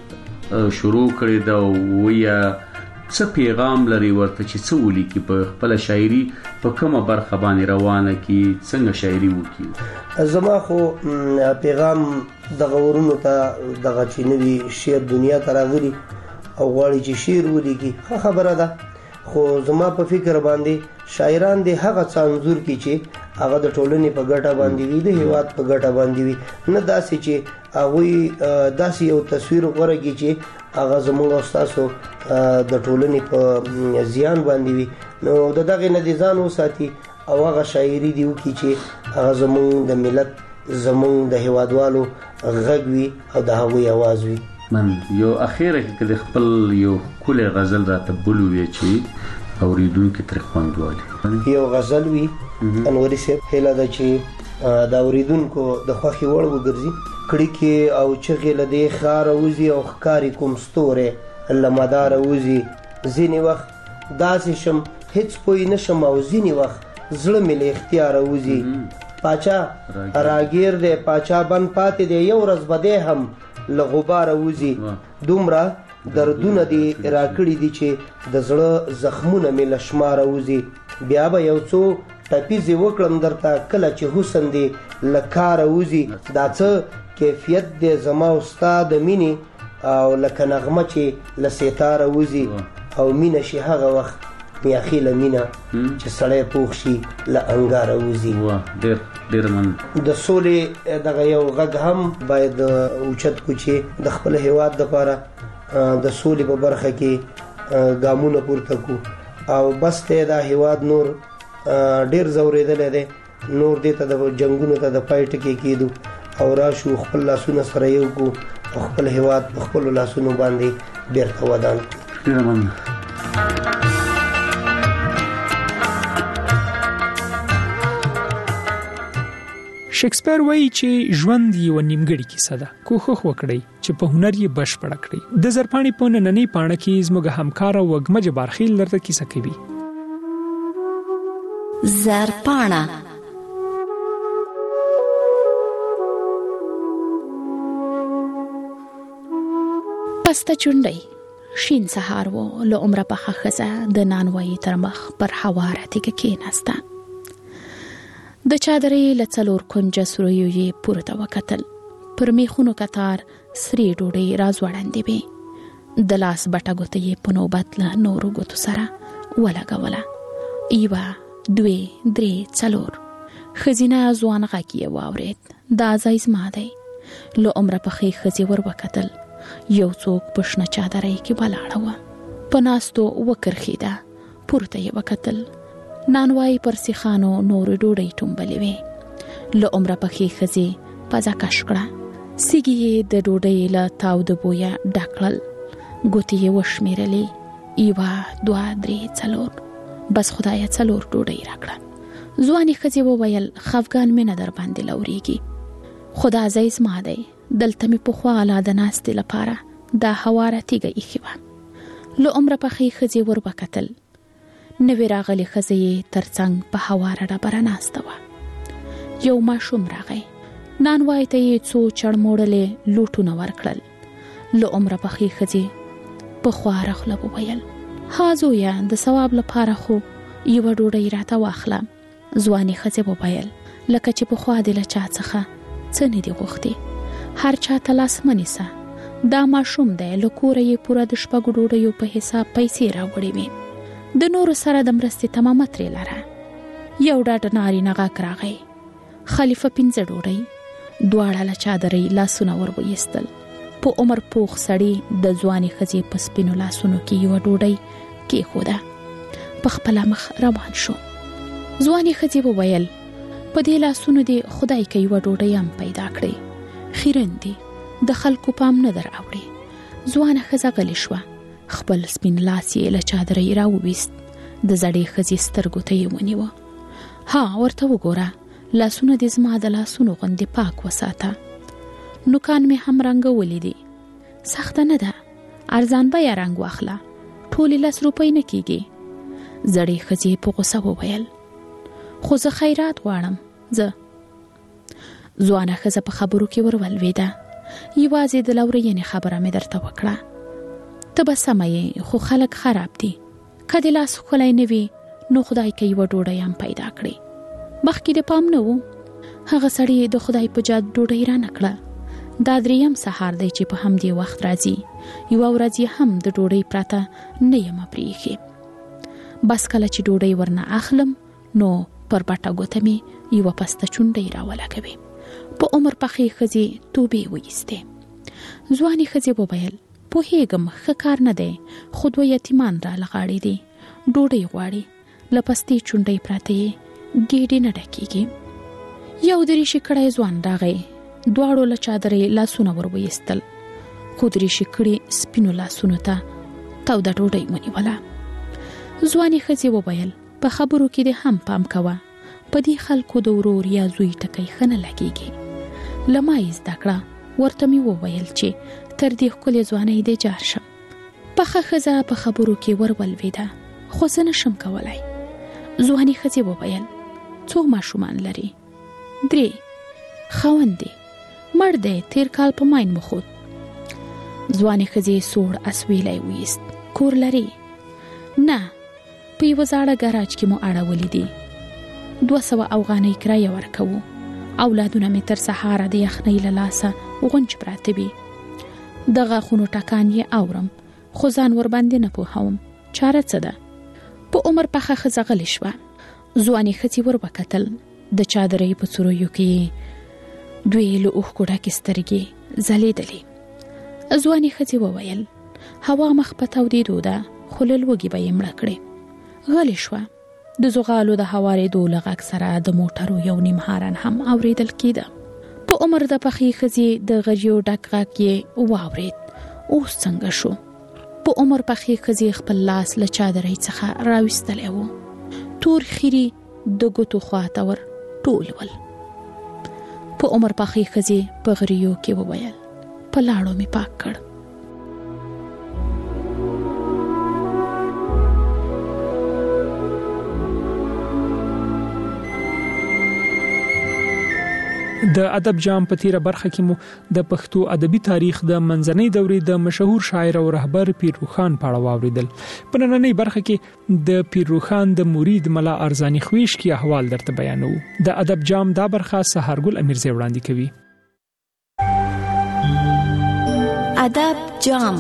یې شروع کړې ده او یا څه پیغام لري ورته چې څه ولیکي په خپله شاعري په کومه برخه باندې روانه کړي، څنګه شاعري وکړي؟ زما خو پیغام دغه ورونو ته دغه چې نوي شعر دنیا ته راغلي او غواړي چې شعر ولیکي ښه خبره ده، خو زما په فکر باندې شاعران دې هغه څه انځور کړي چې هغه د ټولنې په ګټه باندې وي، د هېواد په ګټه باندې وي، نه داسې چې هغوی داسې یو تصویر غوره کړي چې هغه زموږ او ستاسو د ټولنې په زیان باندې وي. نو د دغې نه دې ځان وساتي او هغه شاعري دې وکړي چې هغه زموږ د ملت زموږ د هېوادوالو غږ وي او د هغوی اواز وي. من یو اخیره کې د خپل یو ښکلی غزل راته بل ووایې چې اورېدونکي ترې خوند والي. یو غزل وي انوري صاحب، هیله ده چې د اورېدونکو د خوښې وړ وګرځي. کړکې او چغې له دې ښاره وځي او ښکاري کوم ستوری له مداره وځي. ځینې وخت داسې شم هیڅ پوی نه شم او ځینې وخت زړه مې له اختیاره وځي. پاچا راګیر دی پاچا بند پاتې دی، یو ورځ به دی هم له غباره وځي. دومره دردونه دي راکړي دي چې د زړه زخمونه مې له شماره وځي. بیا به یو څو ټپیزې وکړم درته کله چې حسن دی له کاره وځي. دا څه کیفیت دی زما او ستا د مینې او لکه نغمه چې له ستاره وځي او مینه شي هغه وخت میاخی له مینه چې سړی پوخ شي له انګاره وځي. ډېر ډېر من د سولې دغه یو غږ هم باید اوچت کړو چې د خپل هیواد لپاره د سولې په برخه کې ګامونه پورته کړو او بس ته دا هیواد نور ډېر زورېدلی دی، نور دې ته د جنګونو ته د پای ټکی کېدو او راشو خپل لاسونه سره یو کړو او خپل هیواد په خپلو لاسونو باندې بیرته ودان کړو. ډېره مننه. شکسپیر وایي چې ژوند یو نیمګړی کیسه ده. کوښښ وکړئ چې په هنر یې بشپړه کړئ. د زرپاڼې په نننۍ پاڼه کې زموږ همکار وګمج بارخیل درته کیسه کوي. زرپاڼه پسته چونډۍ شین سهار و. له عمره پخه ښځه د نانوایي تر مخ پر هواره تیږه کېناسته. د چادرې له څلور کنجه سوریو یې پورته وکتل. پر میخونو کتار سرې ډوډۍ راځوړندې وې. د لاس بټه ګوته یې په نوبت له نورو ګوتو سره ولګوله. یوه، دوې، درې، څلور. ښځینه ځوان غږ یې واورېد. دا ځای زما دی. له عمره پخې ښځې ور وکتل. یو څوک په شنه چادرۍ کې ولاړه وه. په ناستو وکرښېده. پورته یې وکتل. نانوای پر سیخانو نور ډوډۍ ټومبلې وې. له عمره پخې ښځې پزه کش کړه. سیږي یې د ډوډۍ له تاوده بویه ډک کړل. ګوتې یې وشمېرلې. یوه، دوه، درې، څلور. بس خدایه څلور ډوډۍ راکړه. ځوانې ښځې وویل خفګان مې نه در باندې لورېږي، خو دا ځای زما دی. دلته مې پخوا لا د ناستې لپاره دا هواره تیږه ایښې وه. له عمره پخې ښځې ور وکتل. نوې راغلې ښځه یې تر څنګ په هواره ډبره ناسته وه. یو ماشوم راغی. نانوای ته یې څو چړموړلې لوټونه ورکړل. له عمره پخې ښځې په خواره خوله وویل ها زویه د ثواب لپاره خو یوه ډوډۍ راته واخله. ځوانې ښځې وویل لکه چې پخوا دې له چا څخه څه نه دي غوښتي، هر چا ته لاس مه نیسه. دا ماشوم دی، له کوره یې پوره د شپږو ډوډیو په حساب پیسې راوړې وې. د نورو سره د مرستې تمامه ترې لره. یو ډاډ نارینه غږ راغی. خلیفه پنځه ډوډۍ. دواړه له چادرۍ لاسونه ور وایستل. په عمر پوخ سړي د ځوانې ښځې په سپینو لاسونو کې یوه ډوډۍ کېښوده. په خپله مخ روان شو. ځوانې ښځې وویل په دې لاسونو دې خدای که یوه ډوډۍ هم پیدا کړې. خیرن دي، د خلکو پام نه در اوړي. ځوانه ښځه غلې شوه. خپل سپین لاس یې له چادرۍ راوویست. د زړې ښځې سترګو ته یې ونیوه. ها ورته وګوره، لاسونه دې زما د لاسونو غوندې پاک وساته. نوکان مې هم رنګولي دي. سخته نه ده، ارزان بیه رنګ واخله، ټولې لس روپۍ نه کېږي. زړې ښځې په غوسه وویل خو زه خیرات غواړم، زه. ځوانه ښځه په خبرو کې ورولوېده. یوازې د لورینې خبره مې درته وکړه. ته به سمه یې، خو خلک خراب دي. که دې لاس ښکلی نه وي نو خدای که یوه ډوډۍ هم پیدا کړي. مخکې د پام نه و. هغه سړی د خدای په جاد ډوډۍ را نه کړه. دا درېیم سهار دی چې په همدې وخت راځي. یوه ورځ یې هم د ډوډۍ پرته نه یمه پرېښې. بس کله چې ډوډۍ ورنه اخلم نو پر بټه ګوته مې یوه پسته چونډۍ راولګوي. په عمر پخې ښځې توبې وایستې. ځوانې ښځې وویل پوهېږم ښه کار نه دی، خو دوه یتیمان را لغاړې دي، ډوډۍ غواړي. له پستې چونډۍ پرته یې ګېډې نه ډکېږي. یو دریشي کړی ځوان راغی. دواړو له چادرې لاسونه ور وایستل، خو دریشي کړي سپینو لاسونو ته توده ډوډۍ ونیوله. ځوانې ښځې وویل په خبرو کې دې هم پام کوه، په دې خلکو د ورور یا زوی ټکی ښه نه لګېږي. له ما یې زده کړه. ورته مې وویل چې تر دې ښکلې ځوانۍ دې جار شم. پخه ښځه په خبرو کې ور ولوېده، خو زه نه شم کولی. ځوانې ښځې وویل څو ماشومان لري؟ درې. خاوند دی مړ دی، تیر کال په ماین مخود. ځوانې ښځې سوړ اسویلی ویست. کور لري؟ نه، په یوه زاړه ګراج کې مو اړولې دي. دوه سوه افغانۍ کرایه ورکوو. اولادونه مې تر سهاره د یخنۍ له لاسه غونج پراته وي. د غاښونو ټکان یې اورم، خو ځان ورباندې نه پوهوم چاره څه ده. په عمر پخه ښځه غلې شوه. ځوانې ښځې ور وکتل. د چادرۍ په څوریو کې دوی له اوښکو ډکې سترګې ځلېدلې. ځوانې ښځې وویل هوا مخ په تودېدو ده، خو له لوږې به یې مړه کړې. غلې شوه. د زغالو د هوارېدو له غږ سره د موټرو یو نیم هارن هم اورېدل کېده. په عمر د پخې ښځې د غریو ډک غږ یې واورېد. اوس څنګه شو؟ په عمر پخې ښځې خپل لاس له چادرۍ څخه راویستلی و. تور خیري د ګوتو خواته ور ټول ول. په عمر پخې ښځې په غریو کې وویل په لاړو مې پاک کړ. د ادب جام په تیره برخه کې مو د پښتو ادبي تاریخ د منځنۍ دورې د مشهور شاعر او رهبر پیر روښان په اړه واوریدل. په نننۍ برخه کې د پیر روښان د مرید ملا ارزانی خویش کی احوال درته بیانوو. د ادب جام دا برخه سحرګل امیرزی وړاندې کوي. ادب جام.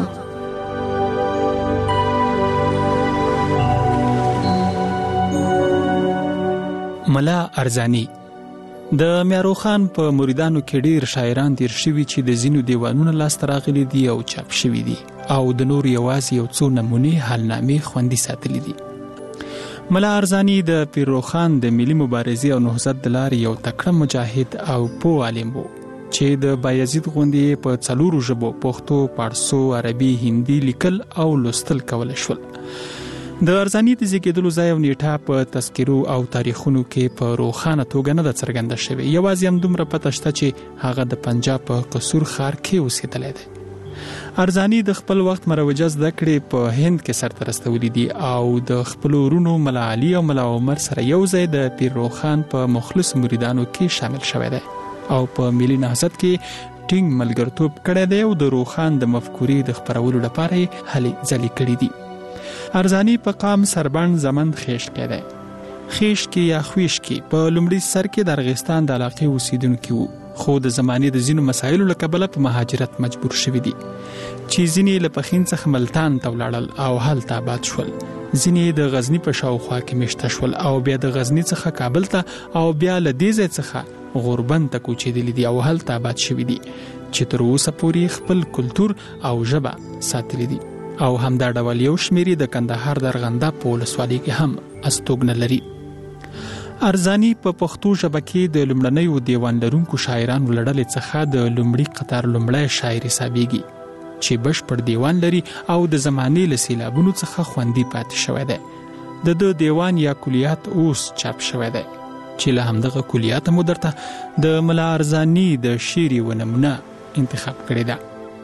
ملا ارزانی د میارو خان په مریدانو کې ډیر شاعران دیر شوي چې د زینو دیوانونو لاسته راغلي دي او چاپ شوي دي او د نور یوازې یو څو نمونې حالنامې خوندي ساتلي دي. ملا ارزانی د پیر روښان د ملي مبارزې او نهضت د لارې یو تکړه مجاهد او پوه عالم و چې د بایزید غوندې په څلورو ژبو پښتو، پارسو، عربي، هندي لیکل او لوستل کول شول. د ارزانی د زیږیدلو ځای او نیټه په تذکرو او تاریخونو کې په روښانه توګه نه ده څرګنده شوې. یوازې همدومره پته شته چې هغه د پنجاب په قصور ښار کې اوسېدلی دی. ارزانی د خپل وخت مروجه زده کړې په هند کې سرته رسولي دي او د خپلو ورونو ملا علي او ملا عمر سره یو ځای د پیر روښان په مخلص مریدانو کې شامل شوی دی او په ملي نهضت کې ټینګ ملګرتوب کړی دی او د روښان د مفکورې د خپرولو لپاره یې هلې ځلې کړي دي. ارزانی په قام سربند زمند خیش کې دی. خیش کې یا خویش کې په لومړي سر کې د ارغستان د علاقې اوسیدونکي وو، خو د زمانې د ځینو مسایلو له کبله په مهاجرت مجبور شوي دي چې ځینې له پښین څخه ملتان ته ولاړل او هلته آباد شول. ځینې د غزنی په شاوخوا کې میشته شول او بیا د غزنی څخه کابل ته او بیا له دې ځای څخه غوربند ته کوچېدلي دي او هلته آباد شوي دي چې تر اوسه پورې خپل کلتور او ژبه ساتلي دي او همدا ډول یو شمیرې د کندهار د ارغنده په ولسوالۍ کې هم استوګنه لري. ارزانی په پښتو ژبه کې د لومړنیو دیوان لرونکو شاعرانو له ډلې څخه د لومړي قطار لومړی شاعر حسابېږي چې بشپړ دیوان لري او د زمانې له سیلابونو څخه خوندي پاتې شوی دی. د ده دیوان یا کلیات اوس چاپ شوی دی چې له همدغه کلیات مو درته د ملا ارزانی د شعر یوه نمونه انتخاب کړې ده.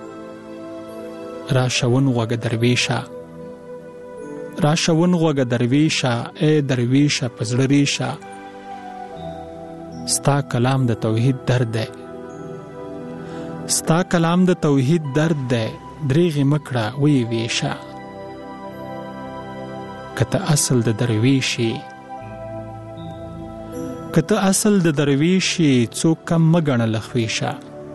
راشون غوږه درویشه، راشون غوږه درویشه، ای درویشه په زړه ریشه، ستا کلام د توحید درد دی، ستا کلام د توحید درد دی، دریغې مکړه وی ویشه. که ته اصل د درویشي، که ته اصل د درویشي، څوک کم مګڼه له خویشه.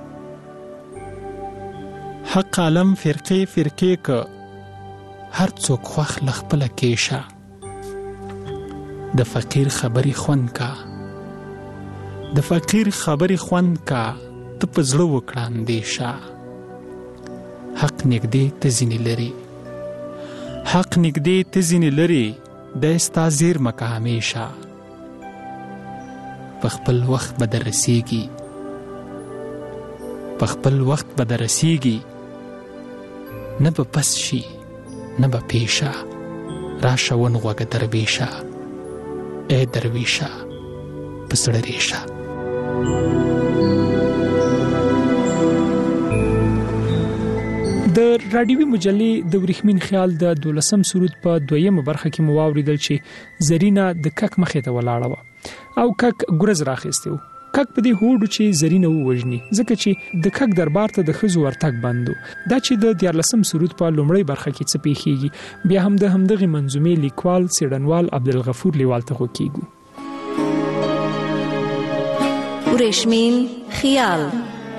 حق عالم فرقې فرقې که هر څوک خوښ له خپله کیشه. د فقیر خبرې خوند کا، د فقیر خبرې خوند کا، ته په زړه وکړه اندیشه. حق نږدې ته ځینې لري، حق نږدې ته ځینې لري، دی ستا زیرمه که همیشه. په خپل وخت به در رسیږي، په خپل وخت به در رسیږي، نه به پس شي نه به پیشه. راشه ونغوږه درویشه، ای درویشه په زړه ریشه. د راډیوي مجلې د ورېښمین خیال د دولسم سرود په دویمه برخه کې مو واوریدل چې زرینه د کک مخې ته ولاړه وه او کک ګرز راخیستی و. کک په دې هوډ چې زرینه ووجني ځکه چې د کک دربار ته د خزو ورتګ بندو دا چې د دیارلسم سرود په لومړی برخه کې څه پیښیږي بیا هم د همدغه منظومې لیکوال سیډنوال عبدالغفور لیوال ته وکیږو. ورشمین خیال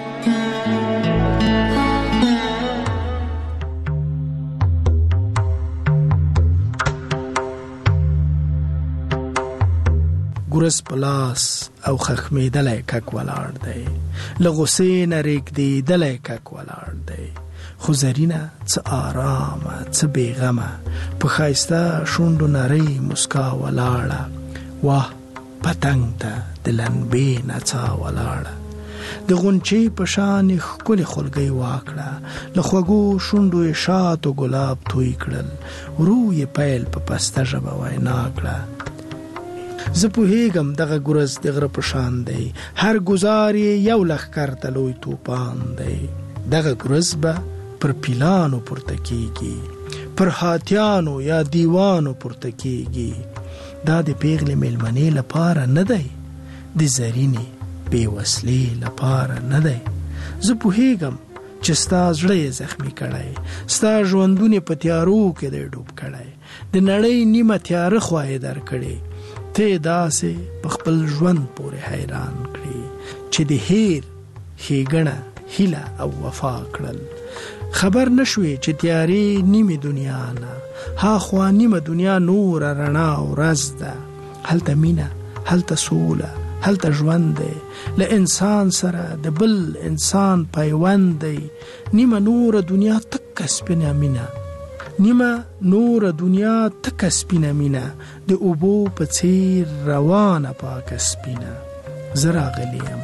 ګورس پلاس او خخمیدلای کک ولاړ دی لغوسې نه ریږدېدلی کک ولاړ دی خو زرینه څه آرامه څه بېغمه په ښایسته شونډو نرۍ مسکا ولاړه واه پتنګ ته د لنبې نڅا ولاړه د غونچې په شان ښکلې خولګۍ واکړه له خوږو شونډو یې شات و ګلاب توی کړل ورو یې پیل په پسته ژبه وینا کړه. زه پوهیږم دغه ګورز د غره په شان دی هر ګزار یې یو لښکر ته لوی توپان دی دغه ګورز به پر پیلانو پورته کیږي پر هاتیانو یا دیوانو پورته کیږي دا د پیغلې میلمنې لپاره نه دی د زرینې بې وسلې لپاره نه دی. زه پوهیږم چې ستا زړه یې زخمي کړی ستا ژوندون په تیارو کې دی ډوب کړی د نړۍ نیمه تیاره خوا یې درکړې ته داسې په خپل ژوند پورې حیران کړي چې د هیر ښېګڼه هیله او وفا کړل. خبر نشوې چې تیارې نیمې دنیا نه هاخوا نیمه دنیا نور رڼا او ورځ ده هلته مینه هلته سوله هلته ژوند دی له انسان سره د بل انسان پیوند دی نیمه نور دنیا تک سپینه مینه نیمه نور دنیا تک سپینه مینه د اوبو په څیر روانه پاکه سپینه. زه راغلی یم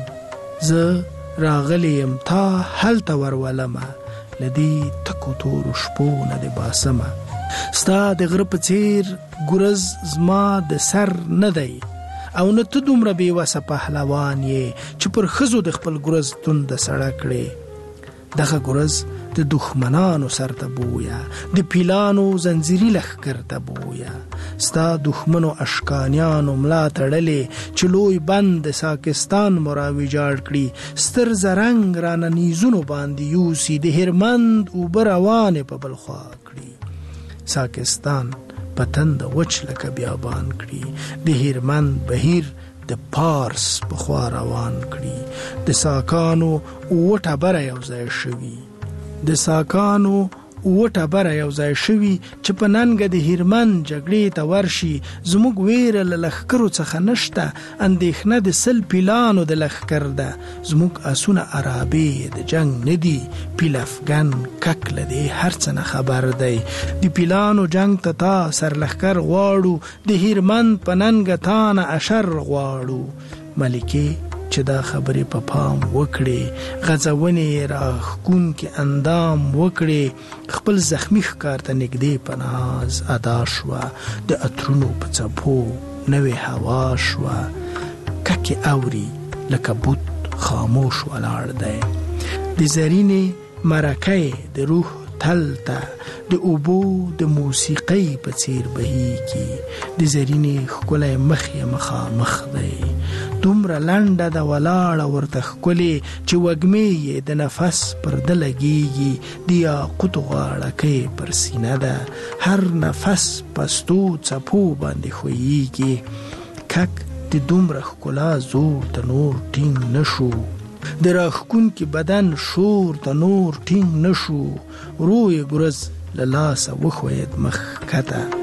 زه راغلی یم تا هلته ورولمه له دې تکو تورو شپو نه دې باسمه ستا د غره په څیر ګورز زما د سر نه دی او نه ته دومره بېوسه پهلوان یې چې پر ښځو د خپل ګورز تونده سړه کړې. دغه ګورز د دښمنانو سر ته بویا د پیلانو زنځیري لښکر ته بویا ستا دښمنو اشکانیانو ملا تړلې چې لوی بند د ساکستان مو راویجاړ کړي ستر زرنګ رانه نیزونو باندې یوسي د هرمند اوبه روانې په بل خوا کړي ساکستان په تنده وچ لکه بیابان کړي د هرمند بهیر د پارس په خوا روان کړي د ساکانو اوه ټبره یو ځای شوي د ساکانو اوه ټبره یو ځای شوي چې په ننګه د هرمن جګړې ته ورشي زموږ ویره له لښکرو څخه نشته اندېښنه د سل پیلانو د لښکر ده زموږ آسونه عرابې د جنګ نه دي پیل افغان کک له دې هر څه نه خبر دی د پیلانو جنګ ته تا سر لښکر غواړو د هرمن په ننګه تا نه اشر غواړو. ملکې چې دا خبرې په پام وکړې غځونې راښکونکې اندام وکړې خپل زخمی ښکار ته نږدې په ناز ادا شوه د عطرونو په څپو نوې هوا شوه ککې اوري لکه بوت خاموش ولاړ دی د زرینې مرکې د روح تل ته د اوبو د موسیقۍ په څیر بهیږي د زرینې ښکلی مخ یې مخامخ دی دومره لنډه ده ولاړه ورته ښکلې چې وږمې یې د نفس پر ده لګیږي د یاقوتو غاړکۍ پر سینه ده هر نفس پستو څپو باندې ښویېږي کک د دومره ښکلا زور ته نور ټینګ نه شو د راښکونکي بدن شور ته نور ټینګ نه شو ورو یې ګورز له لاسه وښوید مخ کته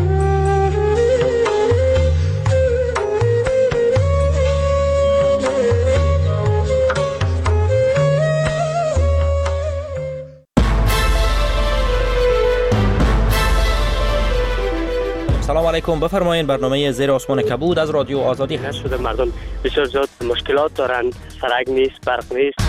سلام علیکم بفرمایید برنامه زیر آسمان کبود از رادیو آزادی هست شده مردم بسیار زیاد مشکلات دارند سرک نیست برق نیست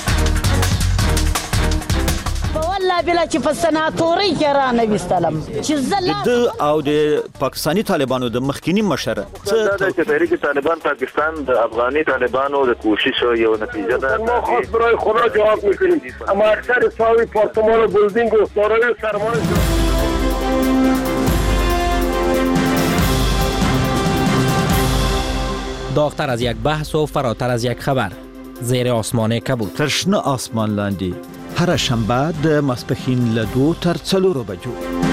والله بلا چې په سناتوري کې را نه وستلم چې زلا د او د پاکستانی طالبانو د مخکینی مشر څه د تحریک طالبان پاکستان د افغاني طالبانو د کوشش یو نتیجه ده ما خاص برای خدا جواب میکنیم اما اکثر ساوی پارتمان و بلدینگ و دارای سرمایه داغتر از یک بحث و فراتر از یک خبر. زیر آسمان کبود. تر شنه آسمان لاندې هر شنبه د ماسپښین له دوو تر څلورو بجو